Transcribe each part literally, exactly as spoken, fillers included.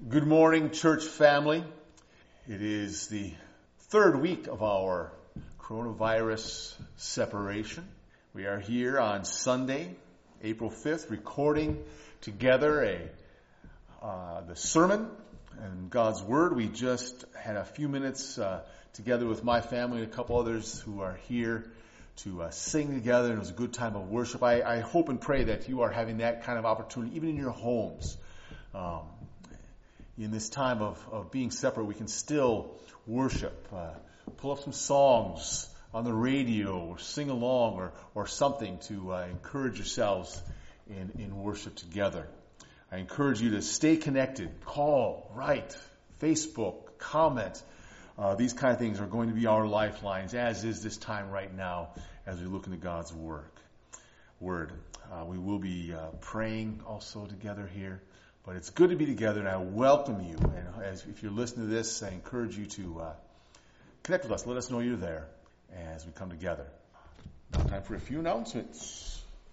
Good morning, church family. It is the third week of our coronavirus separation. We are here on Sunday, April fifth, recording together a uh, the sermon and God's Word. We just had a few minutes uh, together with my family and a couple others who are here to uh, sing together, and it was a good time of worship. I, I hope and pray that you are having that kind of opportunity, even in your homes. Um, In this time of, of being separate, we can still worship. Uh, pull up some songs on the radio or sing along or, or something to uh, encourage yourselves in, in worship together. I encourage you to stay connected. Call, write, Facebook, comment. Uh, these kind of things are going to be our lifelines, as is this time right now as we look into God's work, Word. Uh, we will be uh, praying also together here. But it's good to be together, and I welcome you. And as, if you're listening to this, I encourage you to uh, connect with us. Let us know you're there as we come together. Now, time for a few announcements.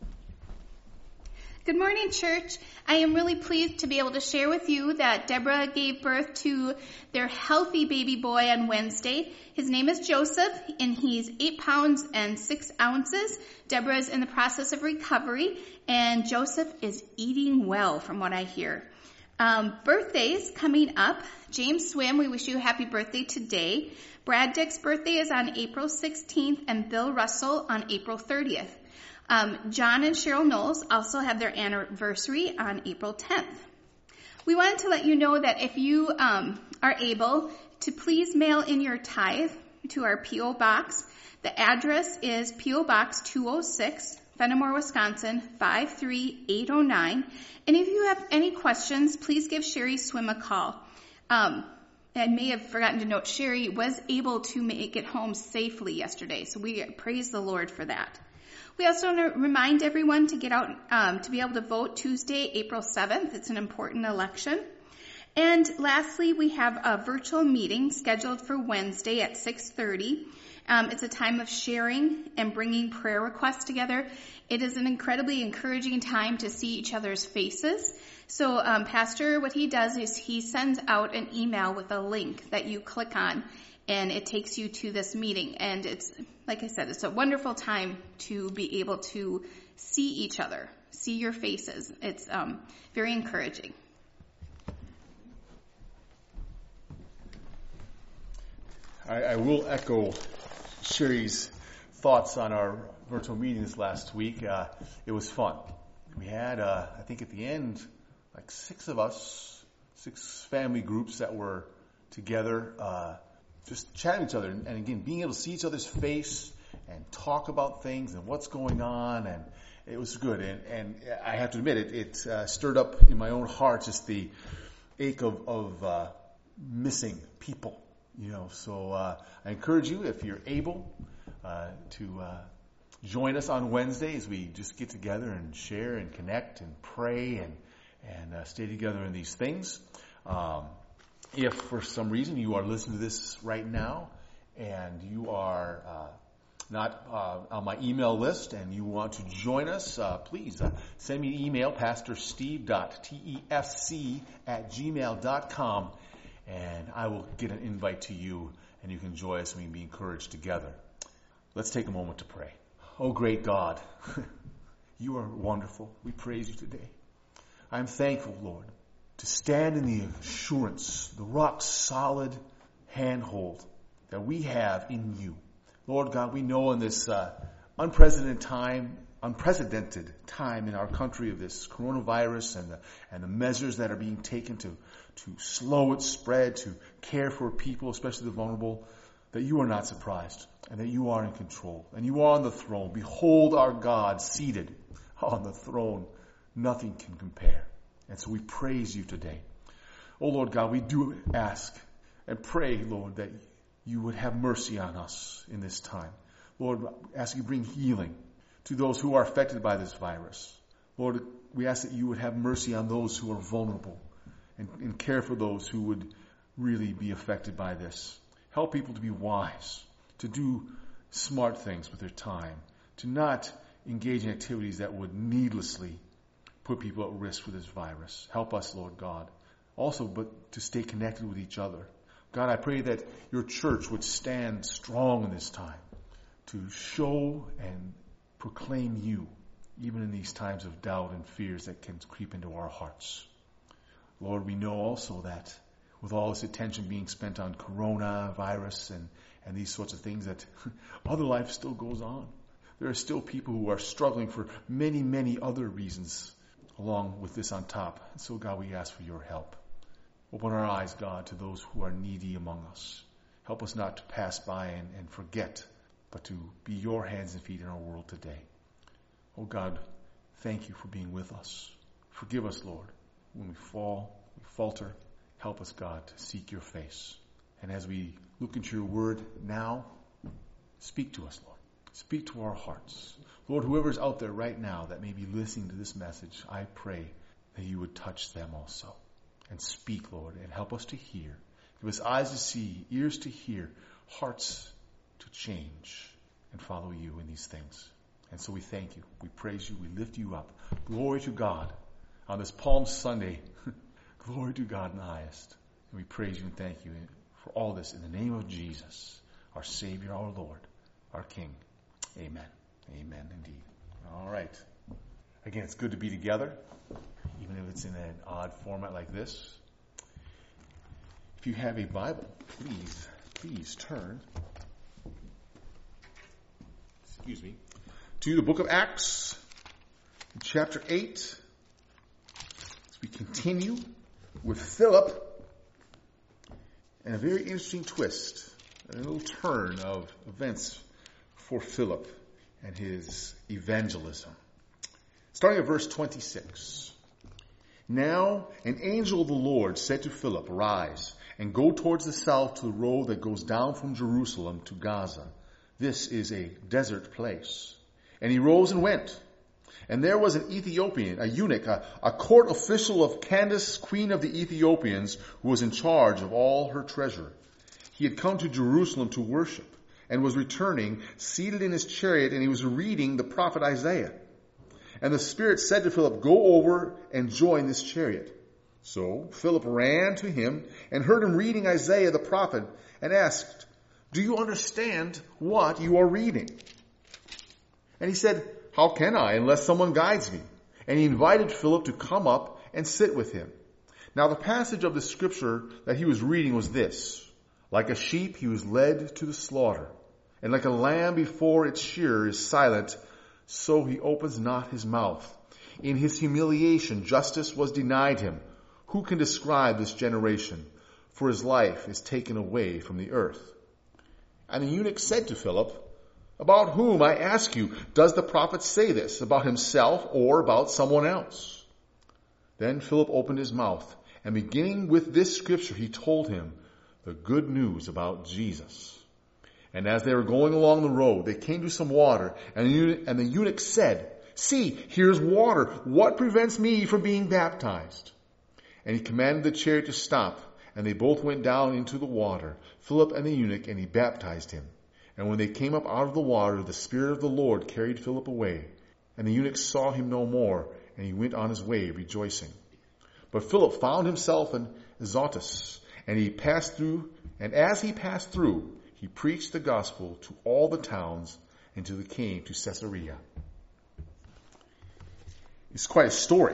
Good morning, church. I am really pleased to be able to share with you that Deborah gave birth to their healthy baby boy on Wednesday. His name is Joseph, and he's eight pounds and six ounces. Deborah is in the process of recovery, and Joseph is eating well, from what I hear. Um, birthdays coming up. James Swim, we wish you a happy birthday today. Brad Dick's birthday is on April sixteenth, and Bill Russell on April thirtieth. Um, John and Cheryl Knowles also have their anniversary on April tenth. We wanted to let you know that if you um, are able to please mail in your tithe to our P O Box. The address is P O Box two oh six, Fenimore, Wisconsin, five three eight oh nine. And if you have any questions, please give Sherry Swim a call. Um, I may have forgotten to note, Sherry was able to make it home safely yesterday, so we praise the Lord for that. We also want to remind everyone to get out um, to be able to vote Tuesday, April seventh. It's an important election. And lastly, we have a virtual meeting scheduled for Wednesday at six thirty. Um, it's a time of sharing and bringing prayer requests together. It is an incredibly encouraging time to see each other's faces. So um, Pastor, what he does is he sends out an email with a link that you click on, and it takes you to this meeting. And it's, like I said, it's a wonderful time to be able to see each other, see your faces. It's um, very encouraging. I, I will echo Sherry's thoughts on our virtual meetings last week. Uh, it was fun. We had, uh, I think at the end, like six of us, six family groups that were together, uh, just chatting with each other. And, and again, being able to see each other's face and talk about things and what's going on. And it was good. And, and I have to admit, it, it uh, stirred up in my own heart just the ache of, of uh, missing people. You know, so uh, I encourage you, if you're able, uh, to uh, join us on Wednesday as we just get together and share and connect and pray and and uh, stay together in these things. Um, if for some reason you are listening to this right now and you are uh, not uh, on my email list and you want to join us, uh, please uh, send me an email, pastor steve dot tefc at gmail dot com. And I will get an invite to you, and you can join us and we can be encouraged together. Let's take a moment to pray. Oh, great God, you are wonderful. We praise you today. I'm thankful, Lord, to stand in the assurance, the rock-solid handhold that we have in you. Lord God, we know in this uh, unprecedented time, unprecedented time in our country of this coronavirus and the, and the measures that are being taken to to slow its spread, to care for people, especially the vulnerable, that you are not surprised and that you are in control and you are on the throne. Behold our God seated on the throne. Nothing can compare. And so we praise you today. Oh Lord God, we do ask and pray, Lord, that you would have mercy on us in this time. Lord, ask you bring healing to those who are affected by this virus. Lord, we ask that you would have mercy on those who are vulnerable. And, and care for those who would really be affected by this. Help people to be wise, to do smart things with their time, to not engage in activities that would needlessly put people at risk for this virus. Help us, Lord God. also but to stay connected with each other. God, I pray that your church would stand strong in this time to show and proclaim you, even in these times of doubt and fears that can creep into our hearts. Lord, we know also that with all this attention being spent on coronavirus and, and these sorts of things, that other life still goes on. There are still people who are struggling for many, many other reasons along with this on top. And so, God, we ask for your help. Open our eyes, God, to those who are needy among us. Help us not to pass by and, and forget, but to be your hands and feet in our world today. Oh, God, thank you for being with us. Forgive us, Lord, when we fall, we falter. Help us, God, to seek your face. And as we look into your word now, speak to us, Lord. Speak to our hearts. Lord, whoever's out there right now that may be listening to this message, I pray that you would touch them also. And speak, Lord, and help us to hear. Give us eyes to see, ears to hear, hearts to change and follow you in these things. And so we thank you. We praise you. We lift you up. Glory to God on this Palm Sunday. Glory to God in the highest. And we praise you and thank you for all this in the name of Jesus, our Savior, our Lord, our King. Amen. Amen indeed. All right. Again, it's good to be together, even if it's in an odd format like this. If you have a Bible, please, please turn, excuse me, to the book of Acts, chapter eight, as we continue with Philip, and a very interesting twist, a little turn of events for Philip and his evangelism. Starting at verse twenty-six. Now an angel of the Lord said to Philip, "Rise and go towards the south to the road that goes down from Jerusalem to Gaza. This is a desert place." And he rose and went. And there was an Ethiopian, a eunuch, a, a court official of Candace, queen of the Ethiopians, who was in charge of all her treasure. He had come to Jerusalem to worship and was returning, seated in his chariot, and he was reading the prophet Isaiah. And the Spirit said to Philip, "Go over and join this chariot." So Philip ran to him and heard him reading Isaiah the prophet and asked, "Do you understand what you are reading?" And he said, "How can I unless someone guides me?" And he invited Philip to come up and sit with him. Now the passage of the scripture that he was reading was this: "Like a sheep he was led to the slaughter, and like a lamb before its shearer is silent, so he opens not his mouth. In his humiliation justice was denied him. Who can describe this generation? For his life is taken away from the earth." And the eunuch said to Philip, "About whom, I ask you, does the prophet say this? About himself or about someone else?" Then Philip opened his mouth, and beginning with this scripture, he told him the good news about Jesus. And as they were going along the road, they came to some water, and the eunuch, and the eunuch said, "See, here's water. What prevents me from being baptized?" And he commanded the chariot to stop, and they both went down into the water, Philip and the eunuch, and he baptized him. And when they came up out of the water, the Spirit of the Lord carried Philip away, and the eunuch saw him no more, and he went on his way rejoicing. But Philip found himself in Azotus, and he passed through, and as he passed through, he preached the gospel to all the towns until he came to Caesarea. It's quite a story,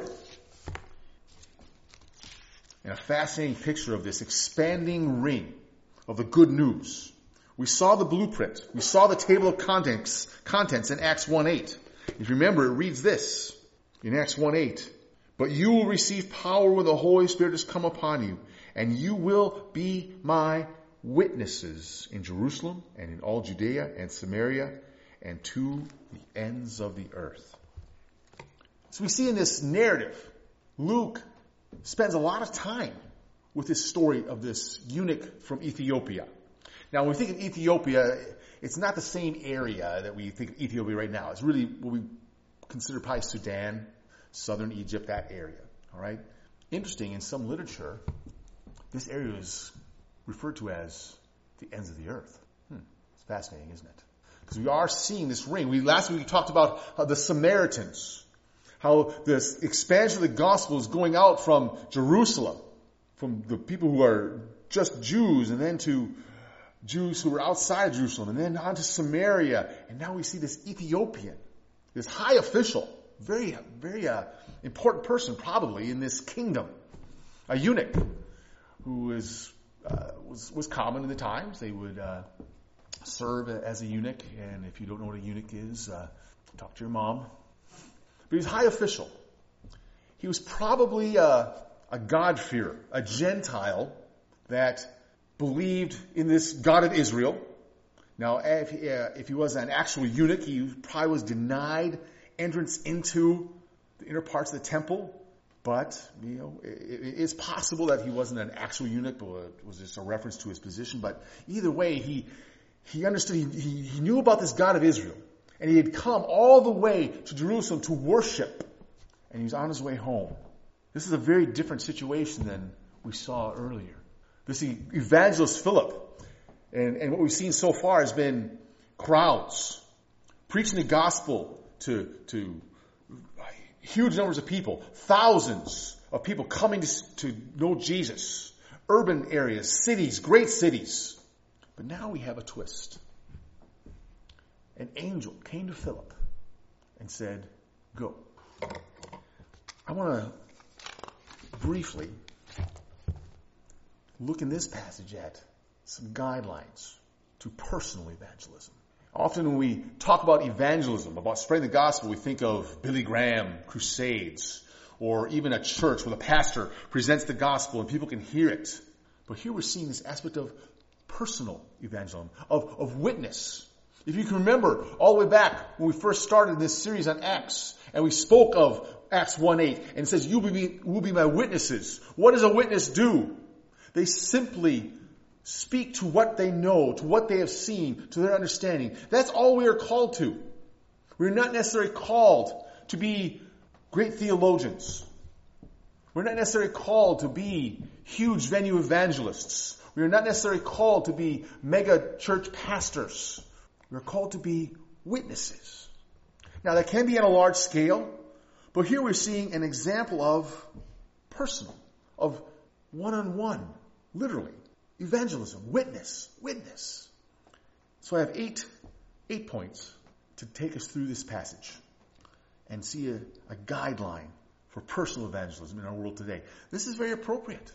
and a fascinating picture of this expanding ring of the good news. We saw the blueprint. We saw the table of contents, contents in Acts one eight. If you remember, it reads this in Acts one eight. "But you will receive power when the Holy Spirit has come upon you, and you will be my witnesses in Jerusalem and in all Judea and Samaria and to the ends of the earth." So we see in this narrative, Luke spends a lot of time with this story of this eunuch from Ethiopia. Now, when we think of Ethiopia, it's not the same area that we think of Ethiopia right now. It's really what we consider probably Sudan, southern Egypt, that area. All right. Interesting, in some literature, this area is referred to as the ends of the earth. Hmm. It's fascinating, isn't it? Because we are seeing this ring. We last week we talked about how the Samaritans, how this expansion of the gospel is going out from Jerusalem, from the people who are just Jews, and then to Jews who were outside of Jerusalem, and then on to Samaria, and now we see this Ethiopian, this high official, very, very uh, important person probably in this kingdom, a eunuch who is uh, was was common in the times. They would uh, serve as a eunuch, and if you don't know what a eunuch is, uh, talk to your mom. But he's a high official. He was probably a, a God-fearer, a Gentile that believed in this God of Israel. Now, if he, uh, if he was an actual eunuch, he probably was denied entrance into the inner parts of the temple. But, you know, it, it is possible that he wasn't an actual eunuch, but it was just a reference to his position. But either way, he he understood, he, he, he knew about this God of Israel. And he had come all the way to Jerusalem to worship. And he was on his way home. This is a very different situation than we saw earlier. This evangelist Philip, and, and what we've seen so far has been crowds preaching the gospel to, to huge numbers of people, thousands of people coming to, to know Jesus, urban areas, cities, great cities. But now we have a twist. An angel came to Philip and said, go. I want to briefly look in this passage at some guidelines to personal evangelism. Often when we talk about evangelism, about spreading the gospel, we think of Billy Graham crusades, or even a church where the pastor presents the gospel and people can hear it. But here we're seeing this aspect of personal evangelism, of, of witness. If you can remember all the way back when we first started this series on Acts, and we spoke of Acts one eight, and it says, you will be, will be my witnesses. What does a witness do? They simply speak to what they know, to what they have seen, to their understanding. That's all we are called to. We're not necessarily called to be great theologians. We're not necessarily called to be huge venue evangelists. We are not necessarily called to be mega church pastors. We're called to be witnesses. Now that can be on a large scale, but here we're seeing an example of personal, of one-on-one, literally. Evangelism, witness, witness. So I have eight, eight points to take us through this passage and see a, a guideline for personal evangelism in our world today. This is very appropriate.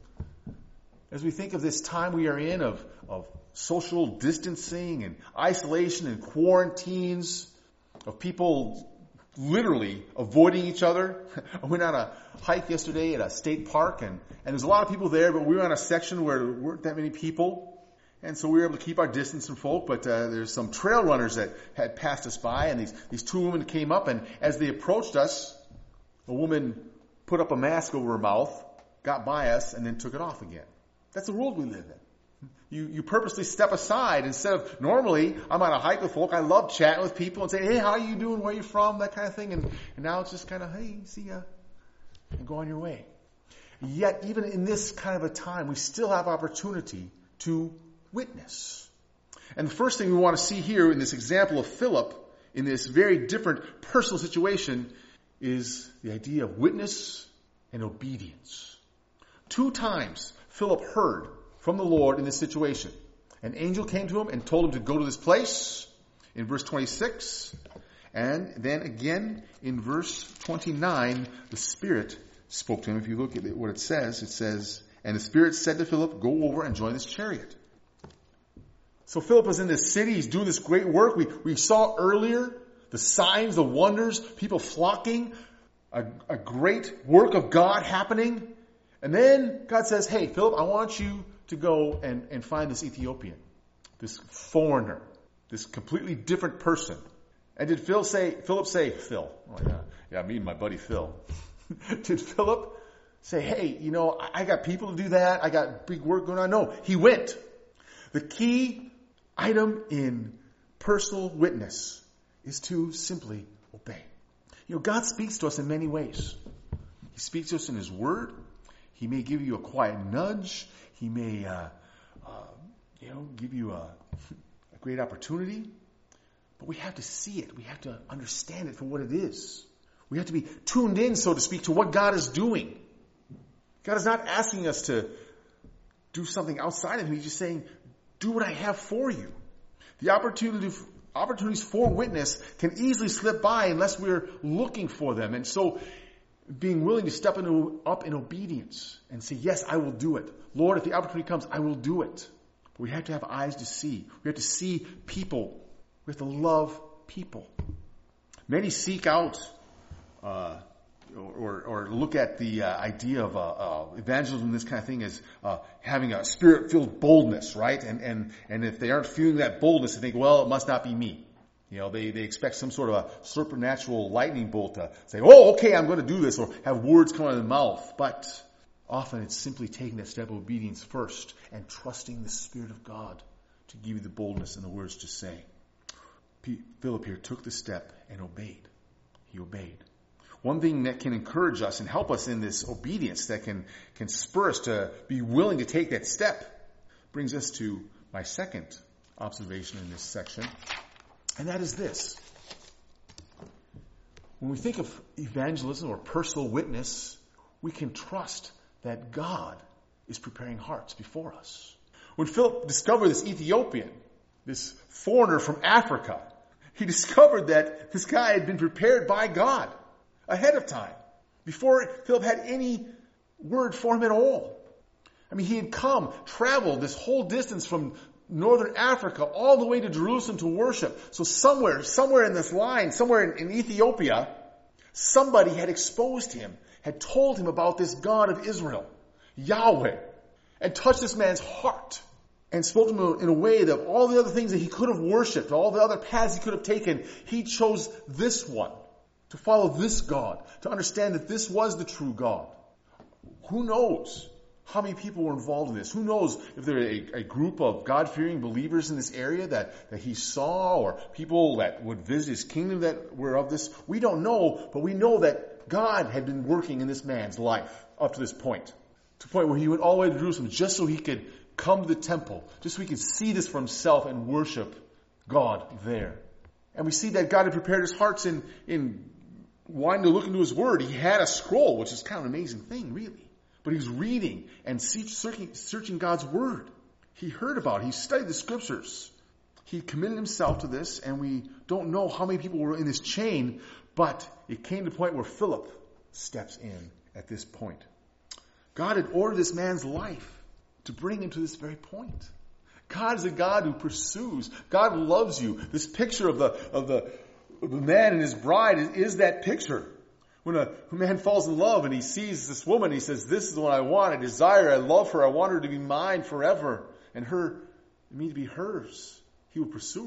As we think of this time we are in of, of social distancing and isolation and quarantines, of people literally avoiding each other. I went on a hike yesterday at a state park, and, and there's a lot of people there, but we were on a section where there weren't that many people. And so we were able to keep our distance from folk, but uh, there's some trail runners that had passed us by, and these, these two women came up, and as they approached us, a woman put up a mask over her mouth, got by us, and then took it off again. That's the world we live in. You, you purposely step aside instead of, normally, I'm on a hike with folk, I love chatting with people and saying, hey, how are you doing, where are you from, that kind of thing, and, and now it's just kind of, hey, see ya, and go on your way. Yet, even in this kind of a time, we still have opportunity to witness. And the first thing we want to see here in this example of Philip, in this very different personal situation, is the idea of witness and obedience. Two times Philip heard from the Lord in this situation. An angel came to him and told him to go to this place in verse twenty-six. And then again in verse twenty-nine, the Spirit spoke to him. If you look at what it says, it says, and the Spirit said to Philip, go over and join this chariot. So Philip was in this city. He's doing this great work. We, we saw earlier the signs, the wonders, people flocking, a, a great work of God happening. And then God says, hey, Philip, I want you to go and, and find this Ethiopian, this foreigner, this completely different person. And did Phil say, Philip say, Phil, oh yeah, yeah, me and my buddy Phil. Did Philip say, hey, you know, I, I got people to do that. I got big work going on. No, he went. The key item in personal witness is to simply obey. You know, God speaks to us in many ways. He speaks to us in His Word. He may give you a quiet nudge. He may, uh, uh, you know, give you a, a great opportunity. But we have to see it. We have to understand it for what it is. We have to be tuned in, so to speak, to what God is doing. God is not asking us to do something outside of him. He's just saying, do what I have for you. The opportunity, opportunities for witness can easily slip by unless we're looking for them. And so being willing to step into, up in obedience and say, yes, I will do it. Lord, if the opportunity comes, I will do it. But we have to have eyes to see. We have to see people. We have to love people. Many seek out uh, or, or look at the uh, idea of uh, uh, evangelism, this kind of thing, as uh, having a spirit-filled boldness, right? And and and if they aren't feeling that boldness, they think, well, it must not be me. You know, they, they expect some sort of a supernatural lightning bolt to say, oh, okay, I'm going to do this, or have words come out of their mouth. But often it's simply taking that step of obedience first and trusting the Spirit of God to give you the boldness and the words to say. P- Philip here took the step and obeyed. He obeyed. One thing that can encourage us and help us in this obedience, that can, can spur us to be willing to take that step, brings us to my second observation in this section. And that is this. When we think of evangelism or personal witness, we can trust that God is preparing hearts before us. When Philip discovered this Ethiopian, this foreigner from Africa, he discovered that this guy had been prepared by God ahead of time, before Philip had any word for him at all. I mean, he had come, traveled this whole distance from northern Africa all the way to Jerusalem to worship. So somewhere, somewhere in this line, somewhere in, in Ethiopia, somebody had exposed him, had told him about this God of Israel, Yahweh, and touched this man's heart and spoke to him in a way that all the other things that he could have worshipped, all the other paths he could have taken, he chose this one, to follow this God, to understand that this was the true God. Who knows how many people were involved in this? Who knows if there were a, a group of God-fearing believers in this area that, that he saw, or people that would visit his kingdom that were of this? We don't know, but we know that God had been working in this man's life up to this point. To the point where he went all the way to Jerusalem just so he could come to the temple, just so he could see this for himself and worship God there. And we see that God had prepared his hearts in, in wanting to look into his word. He had a scroll, which is kind of an amazing thing, really. But he was reading and searching, searching God's word. He heard about it. He studied the scriptures. He committed himself to this, and we don't know how many people were in this chain, but it came to the point where Philip steps in at this point. God had ordered this man's life to bring him to this very point. God is a God who pursues. God loves you. This picture of the of the, of the man and his bride is, is that picture. When a man falls in love and he sees this woman, he says, this is the one I want, I desire, I love her, I want her to be mine forever, and her, me to be hers. He will pursue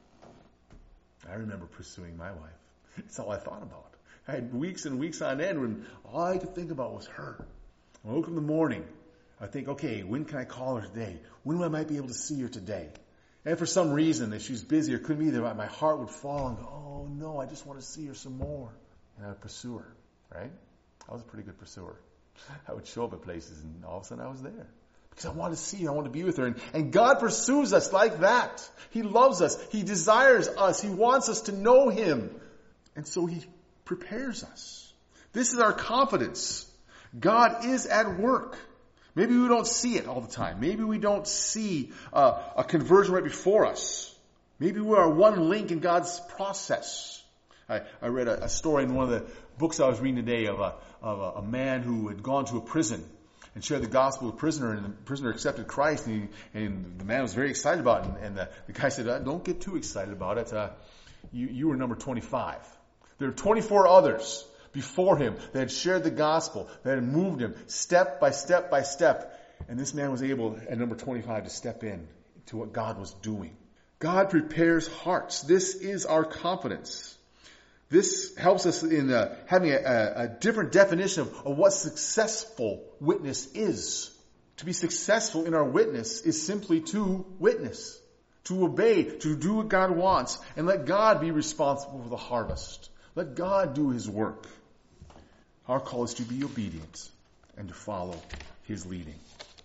her. I remember pursuing my wife. That's all I thought about. I had weeks and weeks on end when all I could think about was her. I woke up in the morning, I think, okay, when can I call her today? When I might be able to see her today? And for some reason, if she's busy or couldn't be there, my heart would fall and go, oh no, I just want to see her some more. And I would pursue her, right? I was a pretty good pursuer. I would show up at places and all of a sudden I was there. Because I want to see her, I want to be with her. And, and God pursues us like that. He loves us. He desires us. He wants us to know Him. And so He prepares us. This is our confidence. God is at work. Maybe we don't see it all the time. Maybe we don't see uh, a conversion right before us. Maybe we are one link in God's process. I, I read a, a story in one of the books I was reading today of a, of a, a man who had gone to a prison and shared the gospel with a prisoner, and the prisoner accepted Christ, and, he, and the man was very excited about it. And, and the, the guy said, uh, don't get too excited about it. Uh, you, you were number twenty-five. There were twenty-four others before him that had shared the gospel, that had moved him step by step by step. And this man was able, at number twenty-five, to step in to what God was doing. God prepares hearts. This is our confidence. This helps us in uh, having a, a, a different definition of, of what successful witness is. To be successful in our witness is simply to witness, to obey, to do what God wants, and let God be responsible for the harvest. Let God do His work. Our call is to be obedient and to follow His leading.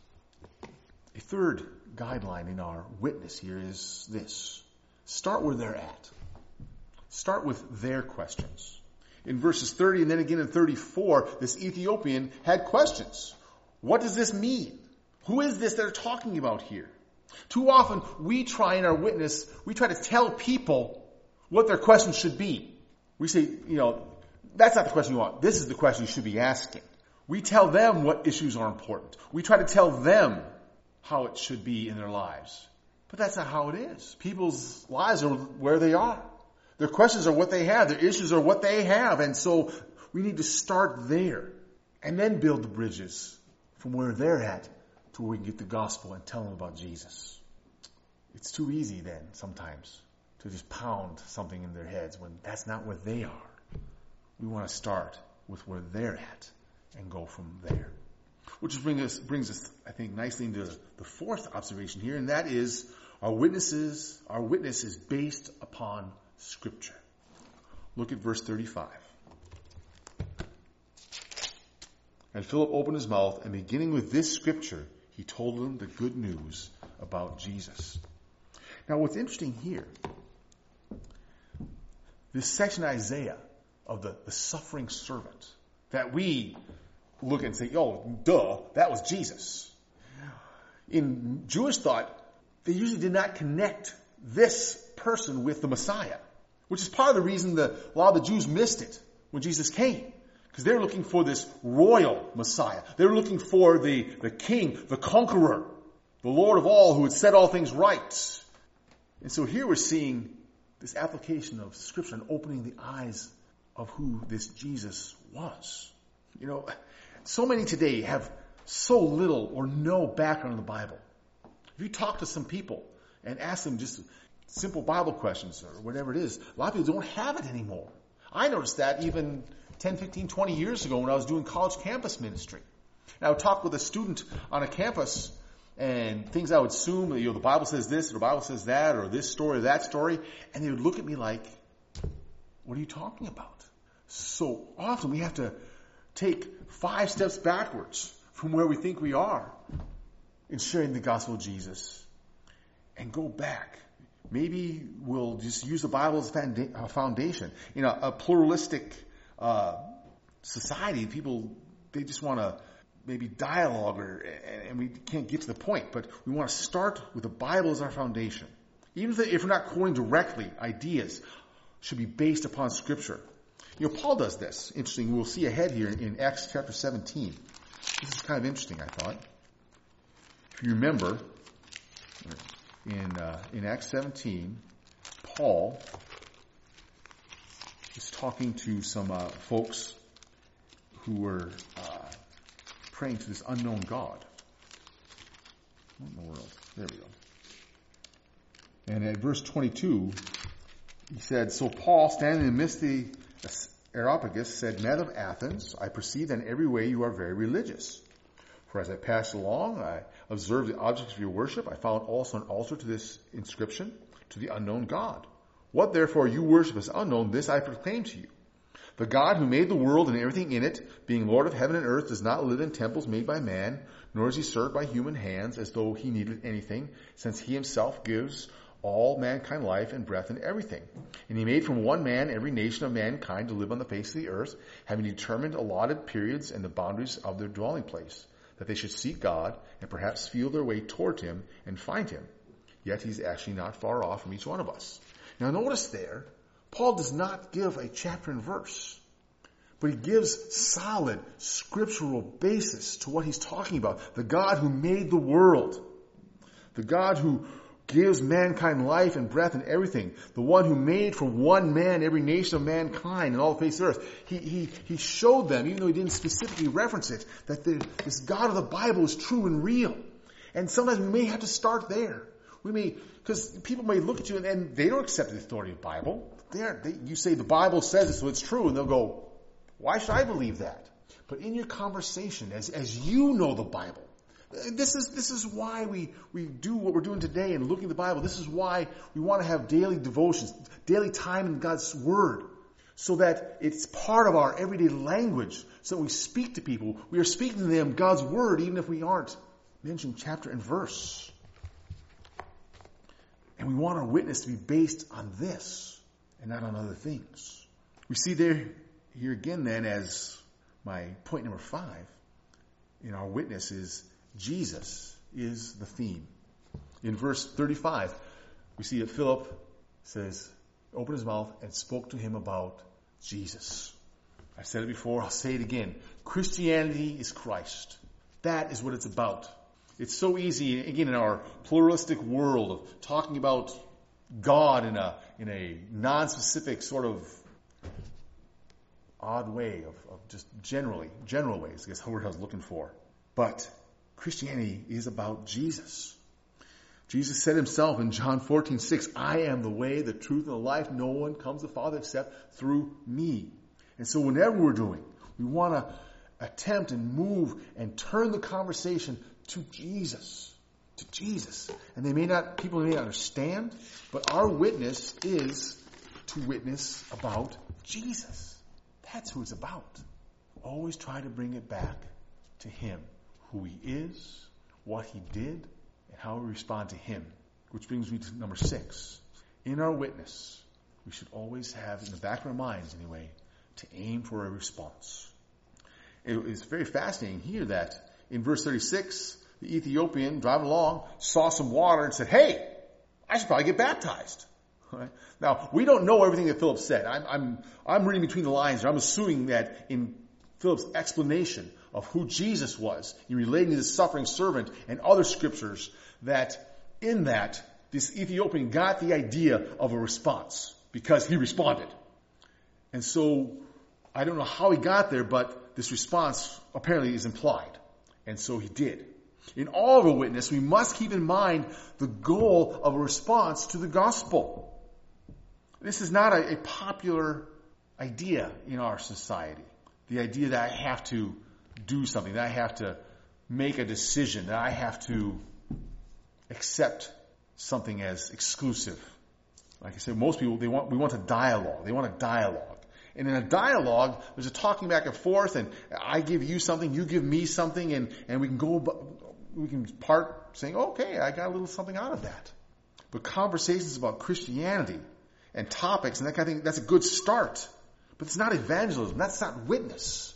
A third guideline in our witness here is this. Start where they're at. Start with their questions. In verses thirty and then again in thirty-four, this Ethiopian had questions. What does this mean? Who is this they're talking about here? Too often we try in our witness, we try to tell people what their question should be. We say, you know, that's not the question you want. This is the question you should be asking. We tell them what issues are important. We try to tell them how it should be in their lives. But that's not how it is. People's lives are where they are. Their questions are what they have. Their issues are what they have. And so we need to start there and then build the bridges from where they're at to where we can get the gospel and tell them about Jesus. It's too easy then sometimes to just pound something in their heads when that's not where they are. We want to start with where they're at and go from there. Which brings us, brings us, I think, nicely into the fourth observation here, and that is our witnesses, our witness is based upon Scripture. Look at verse thirty-five. And Philip opened his mouth, and beginning with this Scripture, he told them the good news about Jesus. Now, what's interesting here, this section of Isaiah of the, the suffering servant, that we look and say, oh, duh, that was Jesus. In Jewish thought, they usually did not connect this person with the Messiah, which is part of the reason that a lot of the Jews missed it when Jesus came. Because they're looking for this royal Messiah. They're looking for the, the king, the conqueror, the Lord of all who would set all things right. And so here we're seeing this application of Scripture and opening the eyes of who this Jesus was. You know, so many today have so little or no background in the Bible. If you talk to some people and ask them just simple Bible questions or whatever it is, a lot of people don't have it anymore. I noticed that even ten, fifteen, twenty years ago when I was doing college campus ministry. And I would talk with a student on a campus and things I would assume, you know, the Bible says this or the Bible says that or this story or that story, and they would look at me like, what are you talking about? So often we have to take five steps backwards from where we think we are in sharing the gospel of Jesus and go back. Maybe we'll just use the Bible as a foundation. You know, a pluralistic uh, society, people, they just want to maybe dialogue or, and we can't get to the point, but we want to start with the Bible as our foundation. Even if we're not quoting directly, ideas should be based upon Scripture. You know, Paul does this. Interesting. We'll see ahead here in Acts chapter seventeen. This is kind of interesting, I thought. If you remember, in uh, in Acts seventeen, Paul is talking to some uh, folks who were uh, praying to this unknown God. What in the world? There we go. And at verse twenty-two, he said, So Paul, standing in the midst of the Areopagus, said, Men of Athens, I perceive that in every way you are very religious. For as I passed along, I observed the objects of your worship. I found also an altar to this inscription, to the unknown God. What therefore you worship as unknown, this I proclaim to you. The God who made the world and everything in it, being Lord of heaven and earth, does not live in temples made by man, nor is he served by human hands as though he needed anything, since he himself gives all mankind life and breath and everything. And he made from one man every nation of mankind to live on the face of the earth, having determined allotted periods and the boundaries of their dwelling place, that they should seek God and perhaps feel their way toward him and find him. Yet he's actually not far off from each one of us. Now notice there, Paul does not give a chapter and verse, but he gives solid scriptural basis to what he's talking about. The God who made the world, the God who gives mankind life and breath and everything, the one who made from one man every nation of mankind and all the face of the earth. He, he, he showed them, even though he didn't specifically reference it, that the, this God of the Bible is true and real. And sometimes we may have to start there. We may, because people may look at you and, and they don't accept the authority of the Bible. They aren't, they, you say the Bible says it, so it's true, and they'll go, why should I believe that? But in your conversation, as, as you know the Bible, This is this is why we, we do what we're doing today and looking at the Bible. This is why we want to have daily devotions, daily time in God's Word, so that it's part of our everyday language. So that we speak to people, we are speaking to them God's Word, even if we aren't mentioning chapter and verse. And we want our witness to be based on this and not on other things. We see there here again then as my point number five, in our witness is Jesus is the theme. In verse thirty-five, we see that Philip says, opened his mouth and spoke to him about Jesus. I've said it before, I'll say it again. Christianity is Christ. That is what it's about. It's so easy, again, in our pluralistic world of talking about God in a in a non-specific sort of odd way of, of just generally, general ways, I guess the word I was looking for. But Christianity is about Jesus. Jesus said himself in John fourteen six, I am the way, the truth, and the life. No one comes to the Father except through me. And so whenever we're doing, we want to attempt and move and turn the conversation to Jesus. To Jesus. And they may not, people may not understand, but our witness is to witness about Jesus. That's who it's about. Always try to bring it back to him. Who he is, what he did, and how we respond to him. Which brings me to number six. In our witness, we should always have, in the back of our minds anyway, to aim for a response. It is very fascinating here that in verse thirty-six, the Ethiopian driving along saw some water and said, hey, I should probably get baptized. Right? Now, we don't know everything that Philip said. I'm, I'm, I'm reading between the lines here. I'm assuming that in Philip's explanation of who Jesus was, in relating to the suffering servant and other scriptures, that in that, this Ethiopian got the idea of a response because he responded. And so, I don't know how he got there, but this response apparently is implied. And so he did. In all of our witness, we must keep in mind the goal of a response to the gospel. This is not a, a popular idea in our society. The idea that I have to do something, that I have to make a decision, that I have to accept something as exclusive. Like I said, most people, they want, we want a dialogue. They want a dialogue. And in a dialogue, there's a talking back and forth, and I give you something, you give me something, and, and we can go, we can part saying, okay, I got a little something out of that. But conversations about Christianity and topics and that kind of thing, that's a good start. But it's not evangelism. That's not witness.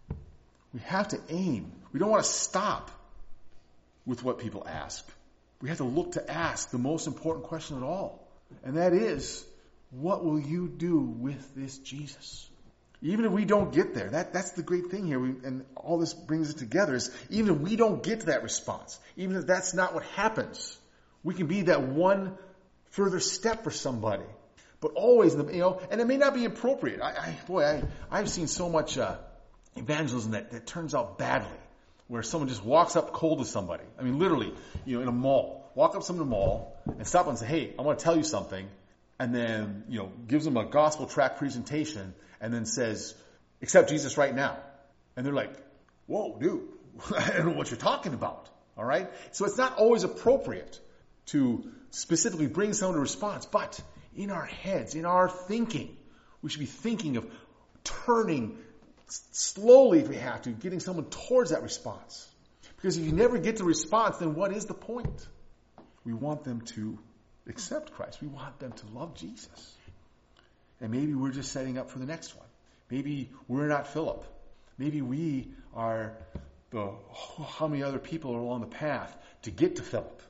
We have to aim. We don't want to stop with what people ask. We have to look to ask the most important question of all. And that is, what will you do with this Jesus? Even if we don't get there, that, that's the great thing here, we, and all this brings it together, is even if we don't get to that response, even if that's not what happens, we can be that one further step for somebody. But always, you know, and it may not be appropriate. I, I boy, I, I've seen so much uh, evangelism that, that turns out badly, where someone just walks up cold to somebody. I mean, literally, you know, in a mall, walk up to someone in a mall and stop and say, hey, I want to tell you something. And then, you know, gives them a gospel tract presentation and then says, accept Jesus right now. And they're like, whoa, dude, I don't know what you're talking about. All right? So it's not always appropriate to specifically bring someone to response, but in our heads, in our thinking, we should be thinking of turning slowly, if we have to, getting someone towards that response. Because if you never get to response, then what is the point? We want them to accept Christ. We want them to love Jesus. And maybe we're just setting up for the next one. Maybe we're not Philip. Maybe we are the how many other people are along the path to get to Philip.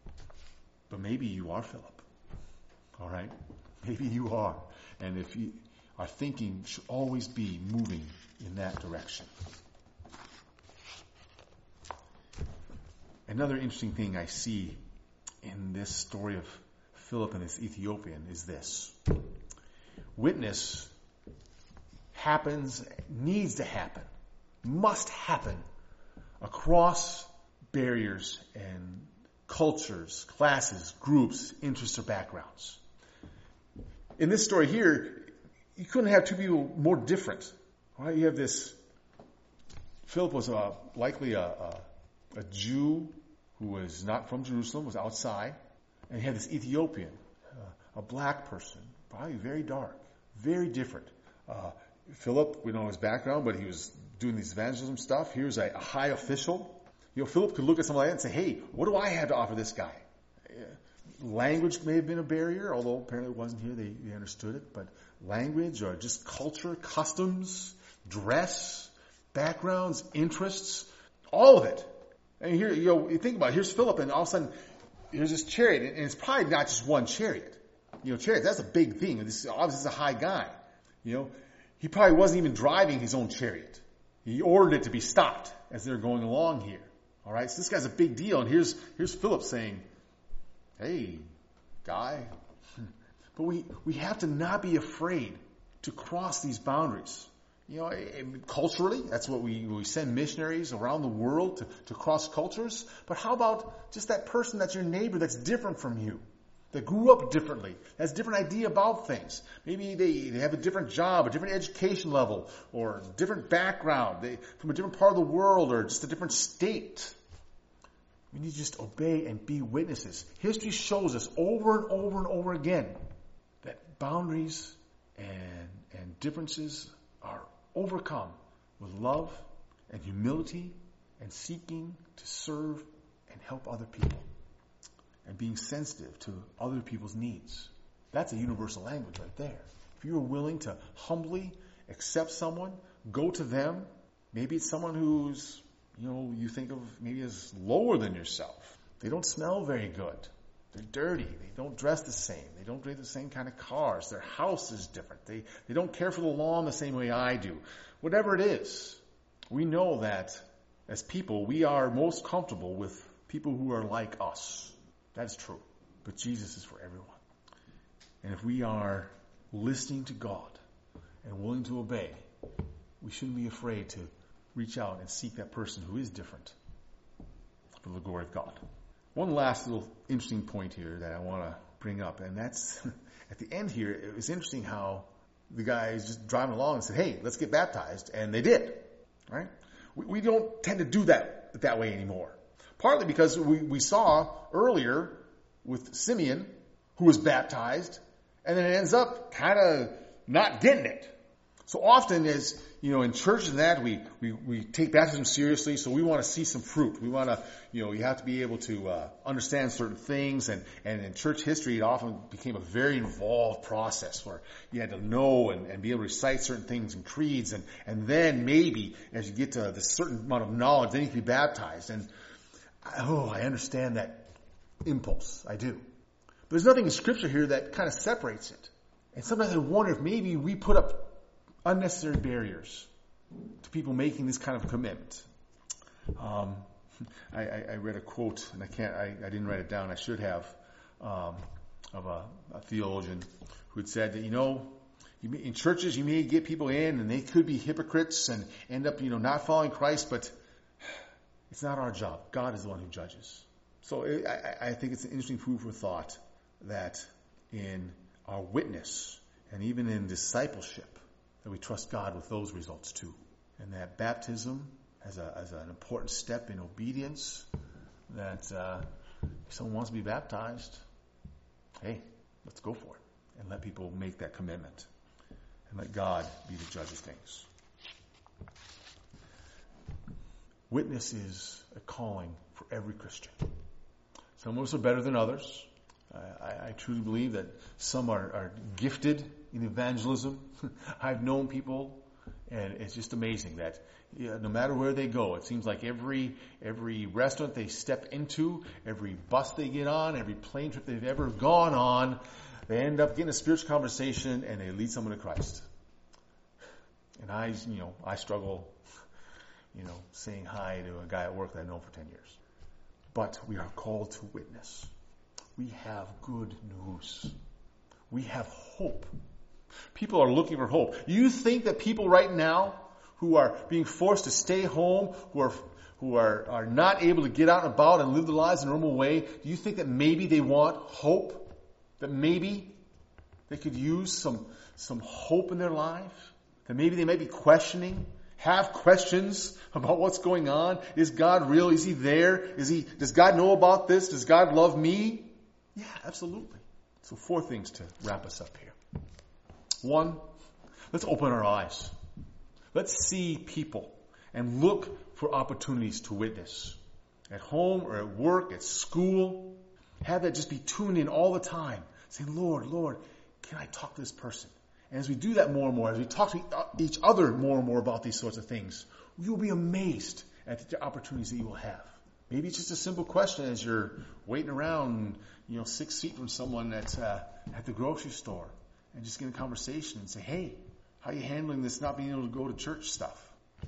But maybe you are Philip. All right? Maybe you are. And if you, our thinking should always be moving in that direction. Another interesting thing I see in this story of Philip and this Ethiopian is this. Witness happens, needs to happen, must happen across barriers and cultures, classes, groups, interests, or backgrounds. In this story here, you couldn't have two people more different. Right? You have this, Philip was a, likely a, a, a Jew who was not from Jerusalem, was outside. And you had this Ethiopian, uh, a black person, probably very dark, very different. Uh, Philip, we know his background, but he was doing this evangelism stuff. Here's a, a high official. You know, Philip could look at someone like that and say, hey, what do I have to offer this guy? Uh, language may have been a barrier, although apparently it wasn't here. They, they understood it. But language or just culture, customs, dress, backgrounds, interests, All of it. And here, you know, you think about it. Here's Philip, and all of a sudden, here's this chariot, and it's probably not just one chariot. You know, chariot, that's a big thing. This obviously is a high guy. You know, he probably wasn't even driving his own chariot. He ordered it to be stopped as they're going along here. All right, so this guy's a big deal, and here's here's Philip saying, "Hey, guy," but we we have to not be afraid to cross these boundaries. You know, culturally, that's what we we send missionaries around the world to, to cross cultures. But how about just that person that's your neighbor that's different from you, that grew up differently, has a different idea about things. Maybe they, they have a different job, a different education level, or a different background, they, from a different part of the world, or just a different state. We need to just obey and be witnesses. History shows us over and over and over again that boundaries and, and differences are overcome with love and humility and seeking to serve and help other people and being sensitive to other people's needs. That's a universal language right there. If you are willing to humbly accept someone, go to them, maybe it's someone who's, you know, you think of maybe as lower than yourself. They don't smell very good. They're dirty. They don't dress the same. They don't drive the same kind of cars. Their house is different. They, they don't care for the lawn the same way I do. Whatever it is, we know that as people, we are most comfortable with people who are like us. That's true. But Jesus is for everyone. And if we are listening to God and willing to obey, we shouldn't be afraid to reach out and seek that person who is different for the glory of God. One last little interesting point here that I want to bring up, and that's at the end here, it was interesting how the guy is just driving along and said, "Hey, let's get baptized," and they did. Right? We, we don't tend to do that that way anymore. Partly because we, we saw earlier with Simeon, who was baptized, and then it ends up kind of not getting it. So often as, you know, in churches and that, we, we, we take baptism seriously, so we want to see some fruit. We want to, you know, you have to be able to uh, understand certain things, and, and in church history, it often became a very involved process where you had to know and, and be able to recite certain things and creeds, and, and then maybe as you get to this certain amount of knowledge, then you can be baptized. And, oh, I understand that impulse. I do. But there's nothing in Scripture here that kind of separates it. And sometimes I wonder if maybe we put up unnecessary barriers to people making this kind of commitment. Um, I, I, I read a quote, and I can't, I, I didn't write it down. I should have, um, of a, a theologian who had said that, you know, you may, in churches you may get people in, and they could be hypocrites and end up, you know, not following Christ, but it's not our job. God is the one who judges. So it, I, I think it's an interesting food for thought that in our witness and even in discipleship, that we trust God with those results too. And that baptism as, a, as an important step in obedience, that uh, if someone wants to be baptized, hey, let's go for it. And let people make that commitment. And let God be the judge of things. Witness is a calling for every Christian. Some of us are better than others. I, I truly believe that some are, are gifted in evangelism. I've known people, and it's just amazing that yeah, no matter where they go, it seems like every every restaurant they step into, every bus they get on, every plane trip they've ever gone on, they end up getting a spiritual conversation and they lead someone to Christ. And I, you know, I struggle, you know, saying hi to a guy at work that I've known for ten years. But we are called to witness. We have good news. We have hope. People are looking for hope. You think that people right now who are being forced to stay home, who are who are, are not able to get out and about and live their lives in a normal way, do you think that maybe they want hope? That maybe they could use some some hope in their life? That maybe they might be questioning, have questions about what's going on? Is God real? Is He there? Is He? Does God know about this? Does God love me? Yeah, absolutely. So four things to wrap us up here. One, let's open our eyes. Let's see people and look for opportunities to witness. At home or at work, at school. Have that just be tuned in all the time. Say, Lord, Lord, can I talk to this person? And as we do that more and more, as we talk to each other more and more about these sorts of things, you'll be amazed at the opportunities that you will have. Maybe it's just a simple question as you're waiting around, you know, six feet from someone that's uh, at the grocery store, and just get a conversation and say, hey, how are you handling this not being able to go to church stuff?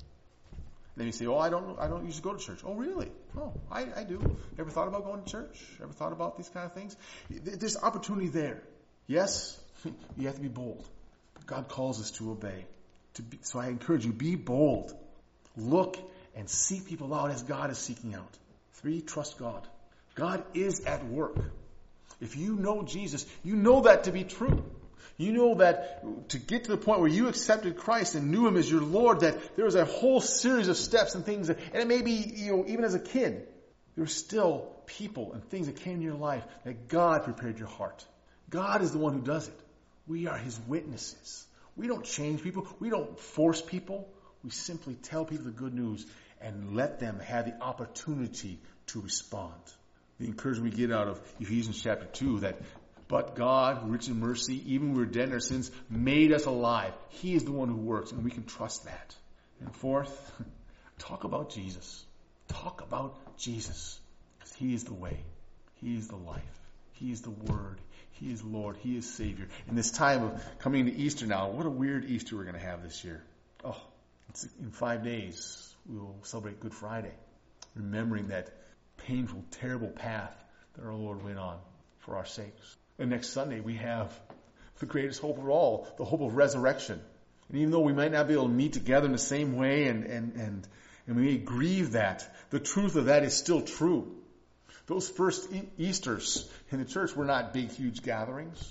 Then you say, oh, I don't I don't usually go to church. Oh, really? Oh, I, I do. Ever thought about going to church? Ever thought about these kind of things? There's opportunity there. Yes, you have to be bold. God calls us to obey. To be, so I encourage you, be bold. Look and seek people out as God is seeking out. Three, trust God. God is at work. If you know Jesus, you know that to be true. You know that to get to the point where you accepted Christ and knew Him as your Lord, that there was a whole series of steps and things that, and it may be, you know, even as a kid, there were still people and things that came in your life that God prepared your heart. God is the one who does it. We are His witnesses. We don't change people. We don't force people. We simply tell people the good news and let them have the opportunity to respond. The encouragement we get out of Ephesians chapter two, that but God, rich in mercy, even when we were dead in our sins, made us alive. He is the one who works, and we can trust that. And fourth, talk about Jesus. Talk about Jesus. Because He is the way. He is the life. He is the Word. He is Lord. He is Savior. In this time of coming to Easter now, what a weird Easter we're going to have this year. Oh, it's in five days we will celebrate Good Friday, remembering that painful, terrible path that our Lord went on for our sakes. And next Sunday we have the greatest hope of all, the hope of resurrection. And even though we might not be able to meet together in the same way and, and, and, and we may grieve that, the truth of that is still true. Those first e- Easters in the church were not big, huge gatherings.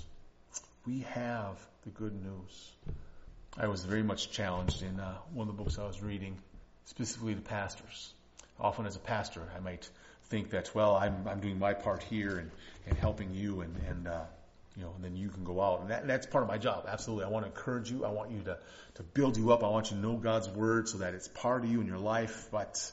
We have the good news. I was very much challenged in uh, one of the books I was reading, specifically to pastors. Often as a pastor, I might think that, well, I'm, I'm doing my part here and, and helping you, and, and uh, you know, and then you can go out. And, that, and that's part of my job. Absolutely. I want to encourage you. I want you to, to build you up. I want you to know God's Word so that it's part of you in your life. But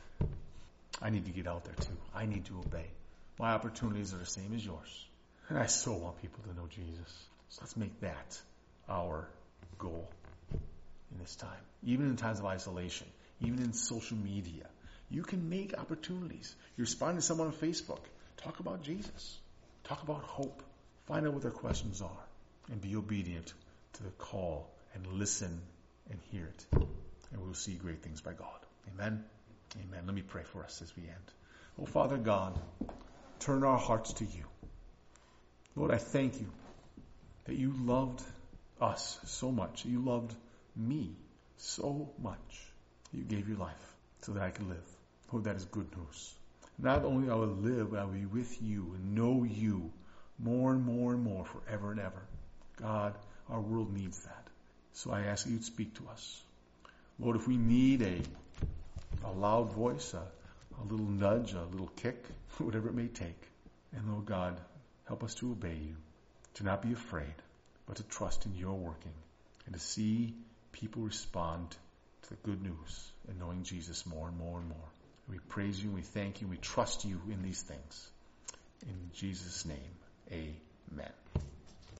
I need to get out there too. I need to obey. My opportunities are the same as yours. And I so want people to know Jesus. So let's make that our goal in this time. Even in times of isolation, even in social media, you can make opportunities. You're responding to someone on Facebook. Talk about Jesus. Talk about hope. Find out what their questions are. And be obedient to the call and listen and hear it. And we'll see great things by God. Amen? Amen. Let me pray for us as we end. Oh, Father God, turn our hearts to you. Lord, I thank you that you loved us so much. You loved me so much. You gave your life so that I could live. Lord, that is good news. Not only I will live, but I will be with you and know you more and more and more forever and ever. God, our world needs that. So I ask that you'd speak to us. Lord, if we need a, a loud voice, a, a little nudge, a little kick, whatever it may take. And Lord God, help us to obey you, to not be afraid, but to trust in your working and to see people respond to the good news and knowing Jesus more and more and more. We praise you, we thank you, we trust you in these things. In Jesus' name, amen.